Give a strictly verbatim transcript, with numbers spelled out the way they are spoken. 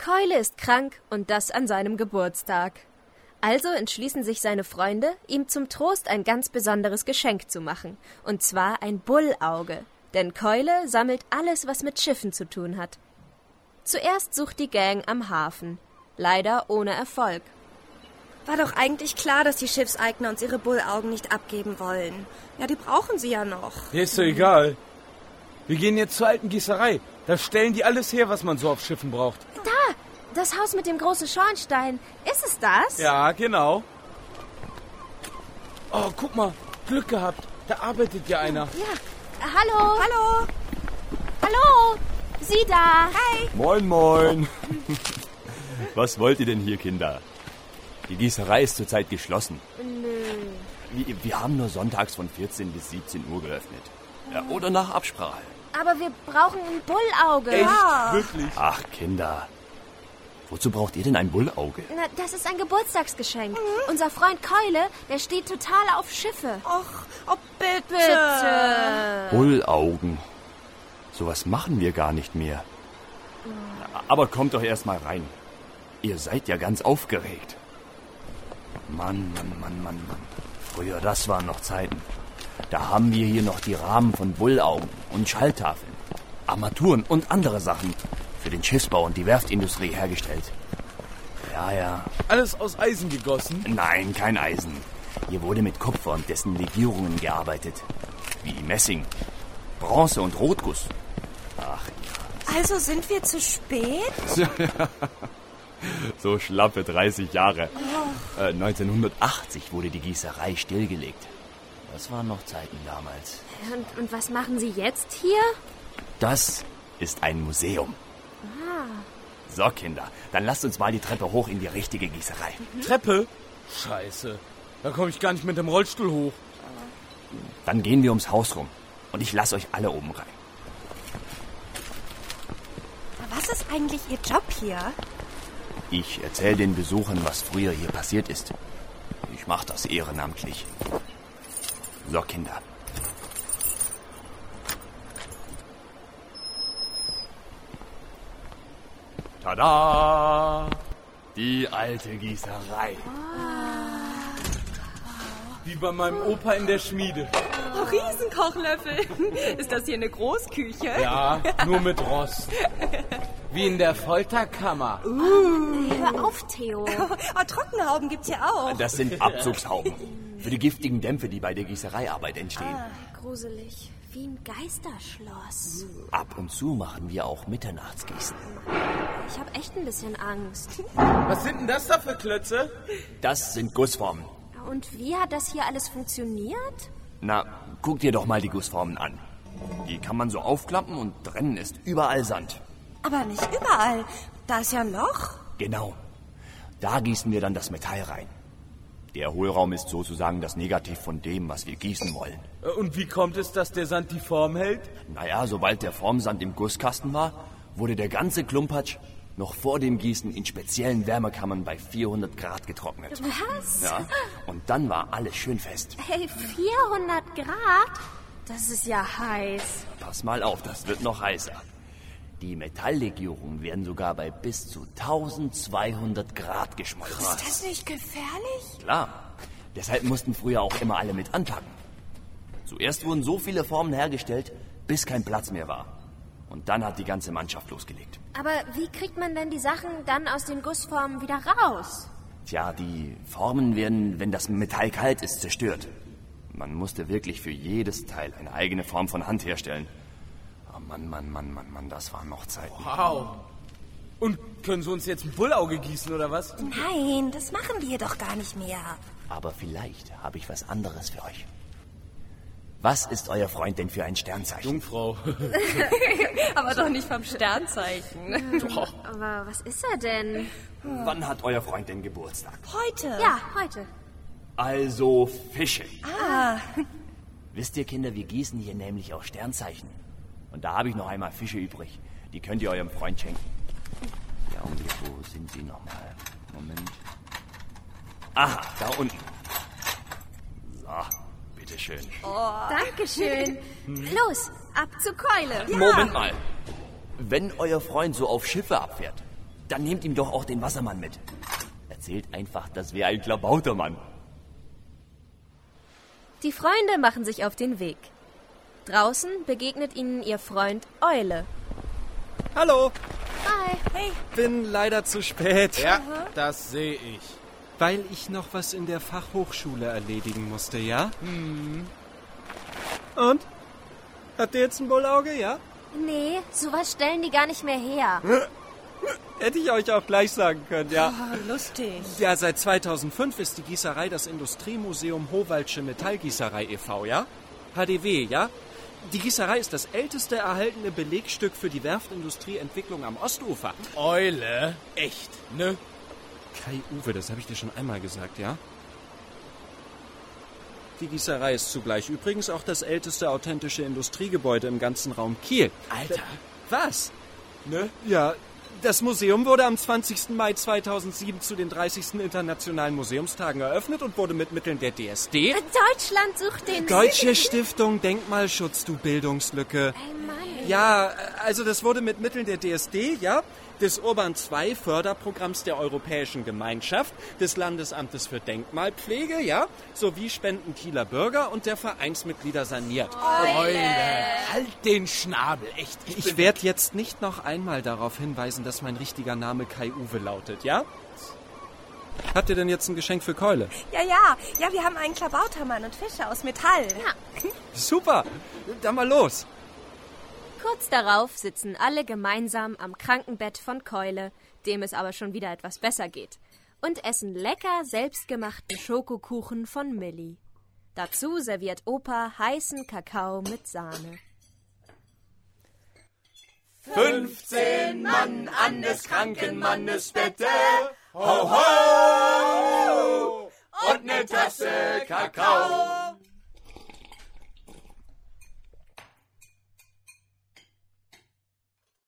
Keule ist krank und das an seinem Geburtstag. Also entschließen sich seine Freunde, ihm zum Trost ein ganz besonderes Geschenk zu machen. Und zwar ein Bullauge. Denn Keule sammelt alles, was mit Schiffen zu tun hat. Zuerst sucht die Gang am Hafen. Leider ohne Erfolg. War doch eigentlich klar, dass die Schiffseigner uns ihre Bullaugen nicht abgeben wollen. Ja, die brauchen sie ja noch. Ja, ist doch egal. Wir gehen jetzt zur alten Gießerei. Da stellen die alles her, was man so auf Schiffen braucht. Da! Das Haus mit dem großen Schornstein. Ist es das? Ja, genau. Oh, guck mal. Glück gehabt. Da arbeitet ja einer. Ja. Hallo. Hallo. Hallo. Sie da. Hi. Moin, moin. Was wollt ihr denn hier, Kinder? Die Gießerei ist zurzeit geschlossen. Nö. Wir, wir haben nur sonntags von vierzehn bis siebzehn Uhr geöffnet. Ja, oder nach Absprache. Aber wir brauchen ein Bullauge. Echt? Ja. Wirklich? Ach, Kinder. Wozu braucht ihr denn ein Bullauge? Na, das ist ein Geburtstagsgeschenk. Unser Freund Keule, der steht total auf Schiffe. Och, oh bitte. Bitte. Bullaugen. Sowas machen wir gar nicht mehr. Aber kommt doch erst mal rein. Ihr seid ja ganz aufgeregt. Mann, Mann, Mann, Mann, Mann. Früher, das waren noch Zeiten. Da haben wir hier noch die Rahmen von Bullaugen und Schalltafeln, Armaturen und andere Sachen für den Schiffsbau und die Werftindustrie hergestellt. Ja, ja. Alles aus Eisen gegossen? Nein, kein Eisen. Hier wurde mit Kupfer und dessen Legierungen gearbeitet. Wie Messing, Bronze und Rotguss. Ach ja. Also sind wir zu spät? So schlappe dreißig Jahre. Äh, neunzehnhundertachtzig wurde die Gießerei stillgelegt. Das waren noch Zeiten damals. Und, und was machen Sie jetzt hier? Das ist ein Museum. Ah. So, Kinder, dann lasst uns mal die Treppe hoch in die richtige Gießerei. Treppe? Scheiße. Da komme ich gar nicht mit dem Rollstuhl hoch. Dann gehen wir ums Haus rum. Und ich lasse euch alle oben rein. Was ist eigentlich Ihr Job hier? Ich erzähle den Besuchern, was früher hier passiert ist. Ich mache das ehrenamtlich. So, Kinder. Tada! Die alte Gießerei. Wie bei meinem Opa in der Schmiede. Oh, Riesenkochlöffel. Ist das hier eine Großküche? Ja, nur mit Rost. Wie in der Folterkammer. Uh. Hör auf, Theo. Oh, Trockenhauben gibt's hier auch. Das sind Abzugshauben. Für die giftigen Dämpfe, die bei der Gießereiarbeit entstehen. Gruselig. Wie ein Geisterschloss. Ab und zu machen wir auch Mitternachtsgießen. Ich habe echt ein bisschen Angst. Was sind denn das da für Klötze? Das sind Gussformen. Und wie hat das hier alles funktioniert? Na, guck dir doch mal die Gussformen an. Die kann man so aufklappen und drinnen ist überall Sand. Aber nicht überall. Da ist ja ein Loch. Genau. Da gießen wir dann das Metall rein. Der Hohlraum ist sozusagen das Negativ von dem, was wir gießen wollen. Und wie kommt es, dass der Sand die Form hält? Naja, sobald der Formsand im Gusskasten war, wurde der ganze Klumpatsch noch vor dem Gießen in speziellen Wärmekammern bei vierhundert Grad getrocknet. Was? Ja, und dann war alles schön fest. Hey, vierhundert Grad? Das ist ja heiß. Pass mal auf, das wird noch heißer. Die Metalllegierungen werden sogar bei bis zu eintausendzweihundert Grad geschmolzen. Ist das nicht gefährlich? Klar, deshalb mussten früher auch immer alle mit anpacken. Zuerst wurden so viele Formen hergestellt, bis kein Platz mehr war. Und dann hat die ganze Mannschaft losgelegt. Aber wie kriegt man denn die Sachen dann aus den Gussformen wieder raus? Tja, die Formen werden, wenn das Metall kalt ist, zerstört. Man musste wirklich für jedes Teil eine eigene Form von Hand herstellen. Oh Mann, Mann, Mann, Mann, Mann, das waren noch Zeiten. Wow. Und können Sie uns jetzt ein Bullauge gießen, oder was? Nein, das machen wir doch gar nicht mehr. Aber vielleicht habe ich was anderes für euch. Was ist euer Freund denn für ein Sternzeichen? Jungfrau. Aber doch nicht vom Sternzeichen. Doch. Aber was ist er denn? Wann hat euer Freund denn Geburtstag? Heute? Ja, heute. Also Fische. Ah. Wisst ihr, Kinder, wir gießen hier nämlich auch Sternzeichen. Und da habe ich noch einmal Fische übrig. Die könnt ihr eurem Freund schenken. Ja, und wo sind sie nochmal? Moment. Aha, da unten. So, bitteschön. Dankeschön. Los, ab zur Keule. Moment mal. Wenn euer Freund so auf Schiffe abfährt, Dann nehmt ihm doch auch den Wassermann mit. Erzählt einfach, das wäre ein Klabautermann. Die Freunde machen sich auf den Weg. Draußen begegnet ihnen ihr Freund Eule. Hallo, Hi. Hey, bin leider zu spät. Ja, das sehe ich. Weil ich noch was in der Fachhochschule erledigen musste, ja? Hm. Und? Habt ihr jetzt ein Bullauge, ja? Nee, sowas stellen die gar nicht mehr her. Hätte ich euch auch gleich sagen können, ja. oh, lustig. Ja, seit zweitausendfünf ist die Gießerei das Industriemuseum Howaldsche Metallgießerei e V, ja? H D W, ja? Die Gießerei ist das älteste erhaltene Belegstück für die Werftindustrieentwicklung am Ostufer. Eule, echt, ne? Kai-Uwe, das habe ich dir schon einmal gesagt, ja? Die Gießerei ist zugleich übrigens auch das älteste authentische Industriegebäude im ganzen Raum Kiel. Alter, Was? ne? Ja, das Museum wurde am zwanzigsten Mai zweitausendsieben zu den dreißigsten Internationalen Museumstagen eröffnet und wurde mit Mitteln der D S D... Deutschland sucht den... Deutsche Stiftung Denkmalschutz, du Bildungslücke. Ey, Mann. Ja, also das wurde mit Mitteln der D S D, ja, des Urban zwei Förderprogramms der Europäischen Gemeinschaft, des Landesamtes für Denkmalpflege, ja, sowie Spenden Kieler Bürger und der Vereinsmitglieder saniert. Eule, halt den Schnabel, echt. Ich werde jetzt nicht noch einmal darauf hinweisen, dass mein richtiger Name Kai-Uwe lautet, ja? Habt ihr denn jetzt ein Geschenk für Keule? Ja, ja, ja, wir haben einen Klabautermann und Fische aus Metall. Ja. Super, dann mal los. Kurz darauf sitzen alle gemeinsam am Krankenbett von Keule, dem es aber schon wieder etwas besser geht, und essen lecker selbstgemachten Schokokuchen von Milli. Dazu serviert Opa heißen Kakao mit Sahne. fünfzehn Mann an des kranken Mannes Bette, ho ho, und ne Tasse Kakao.